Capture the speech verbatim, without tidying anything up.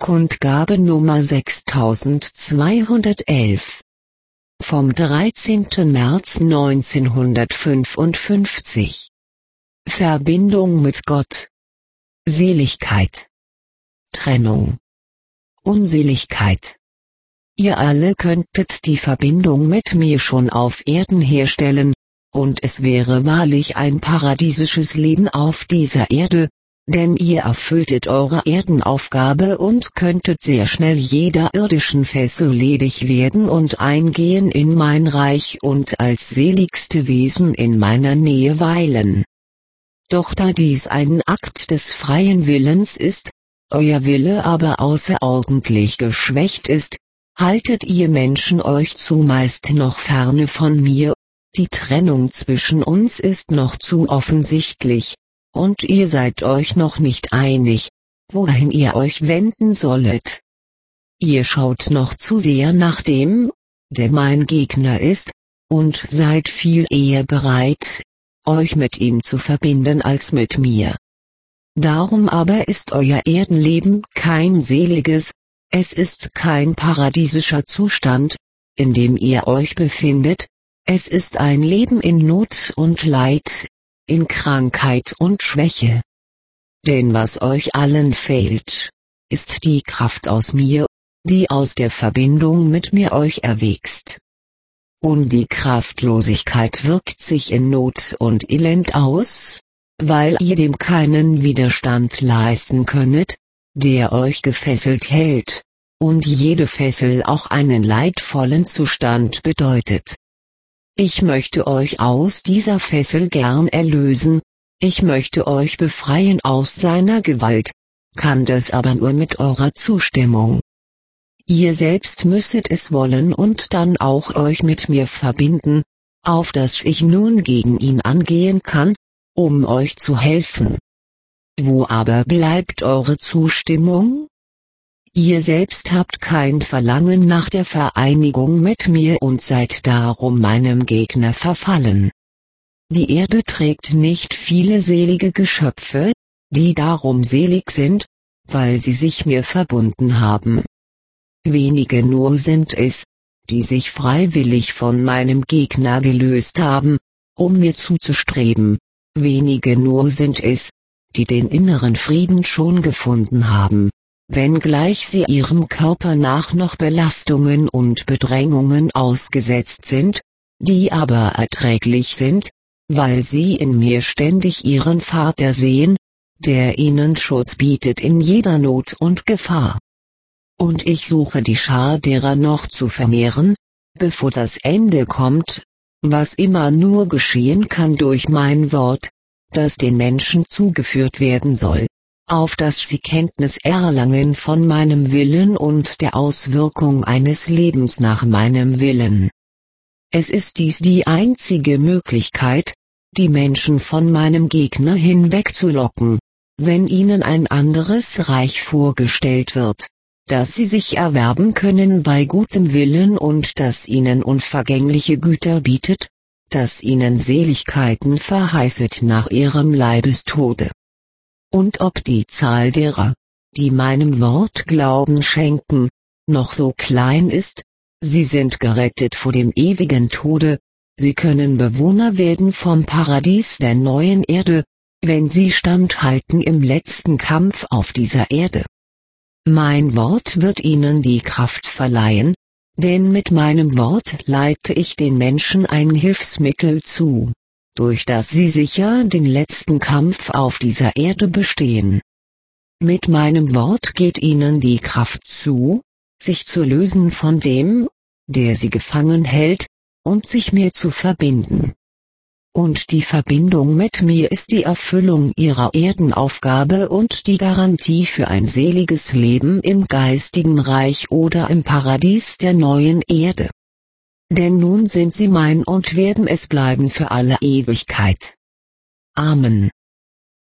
Kundgabe Nummer sechstausendzweihundertelf. Vom dreizehnten März neunzehnhundertfünfundfünfzig. Verbindung mit Gott. Seligkeit. Trennung. Unseligkeit. Ihr alle könntet die Verbindung mit mir schon auf Erden herstellen, und es wäre wahrlich ein paradiesisches Leben auf dieser Erde, denn ihr erfülltet eure Erdenaufgabe und könntet sehr schnell jeder irdischen Fessel ledig werden und eingehen in mein Reich und als seligste Wesen in meiner Nähe weilen. Doch da dies ein Akt des freien Willens ist, euer Wille aber außerordentlich geschwächt ist, haltet ihr Menschen euch zumeist noch ferne von mir, die Trennung zwischen uns ist noch zu offensichtlich, und ihr seid euch noch nicht einig, wohin ihr euch wenden sollet. Ihr schaut noch zu sehr nach dem, der mein Gegner ist, und seid viel eher bereit, euch mit ihm zu verbinden als mit mir. Darum aber ist euer Erdenleben kein seliges, es ist kein paradiesischer Zustand, in dem ihr euch befindet, es ist ein Leben in Not und Leid, in Krankheit und Schwäche. Denn was euch allen fehlt, ist die Kraft aus mir, die aus der Verbindung mit mir euch erwächst. Und die Kraftlosigkeit wirkt sich in Not und Elend aus, weil ihr dem keinen Widerstand leisten könnet, der euch gefesselt hält, und jede Fessel auch einen leidvollen Zustand bedeutet. Ich möchte euch aus dieser Fessel gern erlösen, ich möchte euch befreien aus seiner Gewalt, kann das aber nur mit eurer Zustimmung. Ihr selbst müsset es wollen und dann auch euch mit mir verbinden, auf dass ich nun gegen ihn angehen kann, um euch zu helfen. Wo aber bleibt eure Zustimmung? Ihr selbst habt kein Verlangen nach der Vereinigung mit mir und seid darum meinem Gegner verfallen. Die Erde trägt nicht viele selige Geschöpfe, die darum selig sind, weil sie sich mir verbunden haben. Wenige nur sind es, die sich freiwillig von meinem Gegner gelöst haben, um mir zuzustreben, wenige nur sind es, die den inneren Frieden schon gefunden haben, wenngleich sie ihrem Körper nach noch Belastungen und Bedrängungen ausgesetzt sind, die aber erträglich sind, weil sie in mir ständig ihren Vater sehen, der ihnen Schutz bietet in jeder Not und Gefahr. Und ich suche die Schar derer noch zu vermehren, bevor das Ende kommt, was immer nur geschehen kann durch mein Wort, das den Menschen zugeführt werden soll, auf dass sie Kenntnis erlangen von meinem Willen und der Auswirkung eines Lebens nach meinem Willen. Es ist dies die einzige Möglichkeit, die Menschen von meinem Gegner hinwegzulocken, wenn ihnen ein anderes Reich vorgestellt wird, das sie sich erwerben können bei gutem Willen und das ihnen unvergängliche Güter bietet, das ihnen Seligkeiten verheißet nach ihrem Leibestode. Und ob die Zahl derer, die meinem Wort Glauben schenken, noch so klein ist, sie sind gerettet vor dem ewigen Tode, sie können Bewohner werden vom Paradies der neuen Erde, wenn sie standhalten im letzten Kampf auf dieser Erde. Mein Wort wird ihnen die Kraft verleihen, denn mit meinem Wort leite ich den Menschen ein Hilfsmittel zu, durch das sie sicher den letzten Kampf auf dieser Erde bestehen. Mit meinem Wort geht ihnen die Kraft zu, sich zu lösen von dem, der sie gefangen hält, und sich mir zu verbinden. Und die Verbindung mit mir ist die Erfüllung ihrer Erdenaufgabe und die Garantie für ein seliges Leben im geistigen Reich oder im Paradies der neuen Erde. Denn nun sind sie mein und werden es bleiben für alle Ewigkeit. Amen.